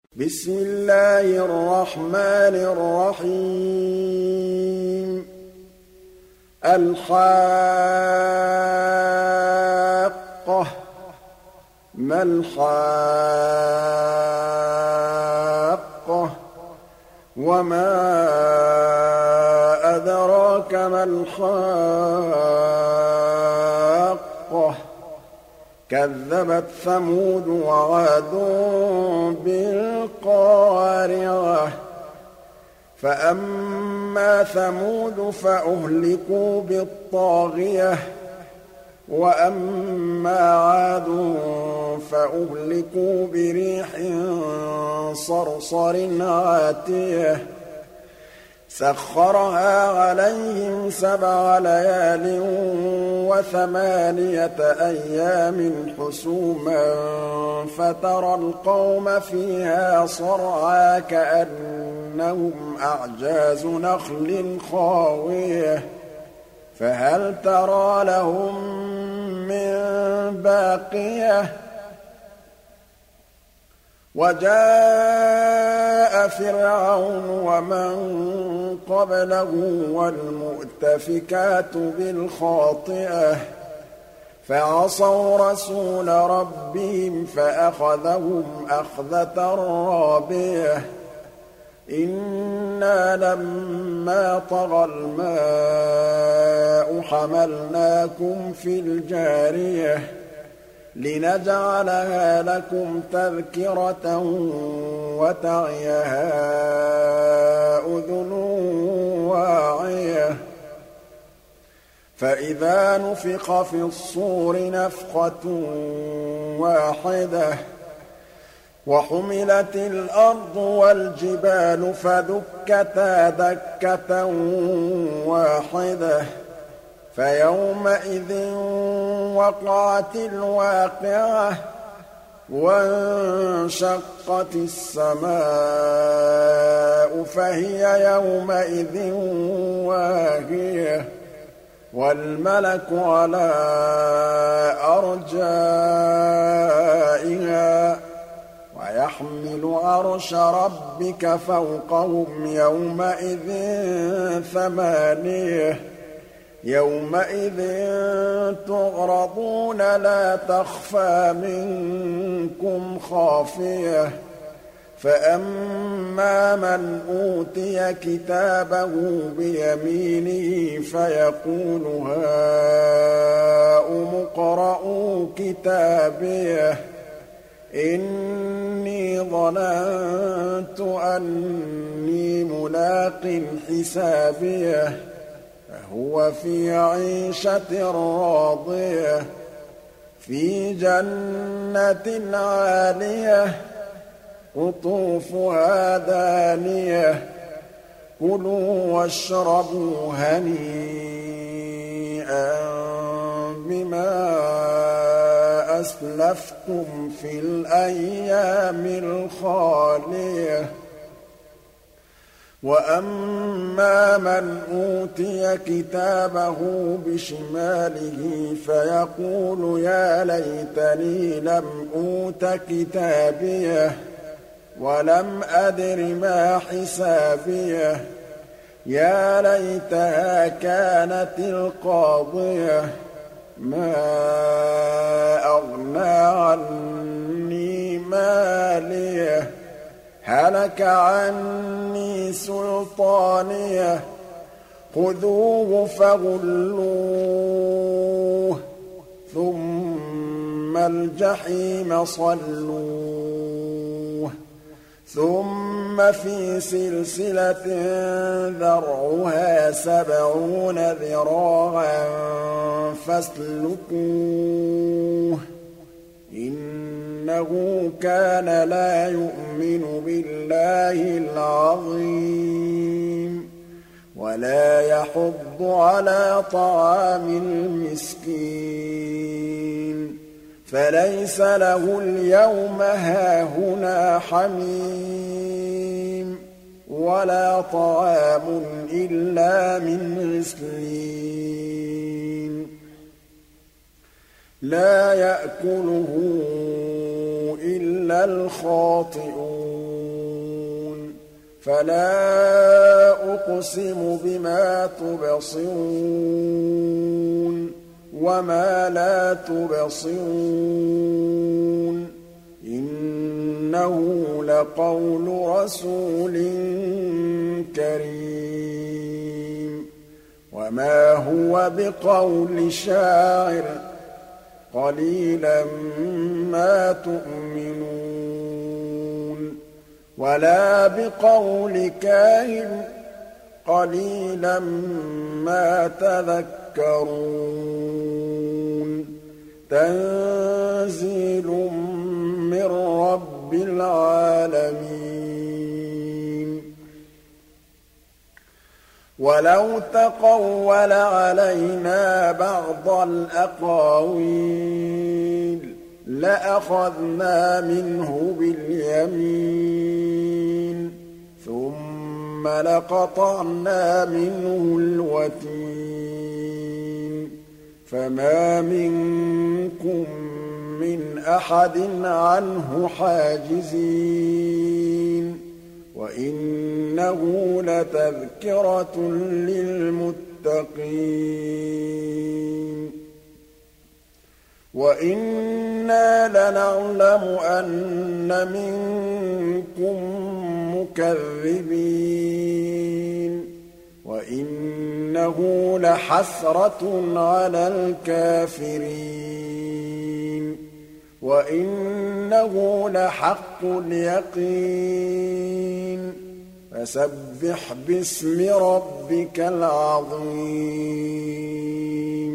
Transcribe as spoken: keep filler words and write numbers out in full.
بسم الله الرحمن الرحيم الحاقة ما الحاقة وما أدراك ما الحاقة كذبت ثمود وعاد بالقارعة فأما ثمود فأهلكوا بالطاغية وأما عاد فأهلكوا بريح صرصر عاتية سخرها عليهم سبع ليال وثمانية أيام حسوما فترى القوم فيها صرعى كأنهم أعجاز نخل خاوية فهل ترى لهم من باقية وجاء فرعون ومن قبله والمؤتفكات بالخاطئة فعصوا رسول ربهم فأخذهم أخذة رابية إنا لما طغى الماء حملناكم في الجارية لنجعلها لكم تذكرة وتعيها أذن واعية فإذا نفخ في الصور نفخة واحدة وحملت الأرض والجبال فدكتا دكة واحدة فيومئذ وقعت الواقعة وانشقت السماء فهي يومئذ واهية والملك على أرجائها ويحمل عرش ربك فوقهم يومئذ ثمانية يومئذ تعرضون لا تخفى منكم خافية فأما من أوتي كتابه بيمينه فيقول هاؤم اقرءوا كتابيه إني ظننت أني ملاق حسابيه فهو في عيشة راضية في جنة عالية قطوفها دانية كلوا واشربوا هنيئا بما أسلفتم في الأيام الخالية وأما من أوتي كتابه بشماله فيقول يا ليتني لم أوت كتابيه ولم أدر ما حسابيه يا ليتها كانت القاضية ما أغنى عني ماليه هلك عني سلطانيه خذوه فغلوه ثم الجحيم صلوه ثم في سلسلة ذرعها سبعون ذراعا فاسلكوه إنه كان لا يؤمن بالله العظيم ولا يحض على طعام المسكين فليس له اليوم هاهنا حميم ولا طعام إلا من غسلين لا يأكله إلا الخاطئون فلا أقسم بما تبصرون وما لا تبصرون إنه لقول رسول كريم وما هو بقول شاعر قليلا ما تؤمنون ولا بقول كاهن قليلا ما تذكرون تنزيل من رب العالمين ولو تقول علينا بعض الأقاويل لأخذنا منه باليمين ثم لقطعنا منه الوتين فما منكم من أحد عنه حاجزين وإنه لتذكرة للمتقين وإنا لنعلم أن منكم مكذبين وإنه لحسرة على الكافرين وإنه لحق اليقين فسبح باسم ربك العظيم